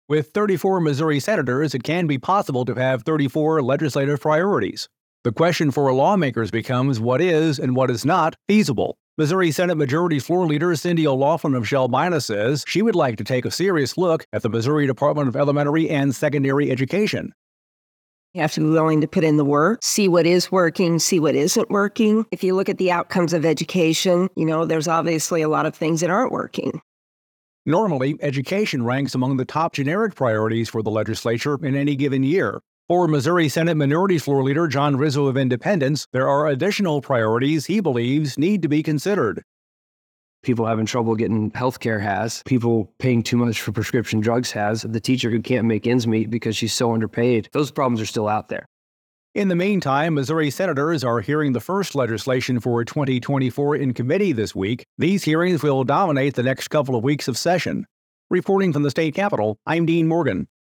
With 34 Missouri senators, it can be possible to have 34 legislative priorities. The question for lawmakers becomes what is and what is not feasible. Missouri Senate Majority Floor Leader Cindy O'Laughlin of Shelbina says she would like to take a serious look at the Missouri Department of Elementary and Secondary Education. You have to be willing to put in the work, see what is working, see what isn't working. If you look at the outcomes of education, there's obviously a lot of things that aren't working. Normally, education ranks among the top generic priorities for the legislature in any given year. For Missouri Senate Minority Floor Leader John Rizzo of Independence, there are additional priorities he believes need to be considered. People having trouble getting health care has. People paying too much for prescription drugs has. The teacher who can't make ends meet because she's so underpaid. Those problems are still out there. In the meantime, Missouri senators are hearing the first legislation for 2024 in committee this week. These hearings will dominate the next couple of weeks of session. Reporting from the state capitol, I'm Dean Morgan.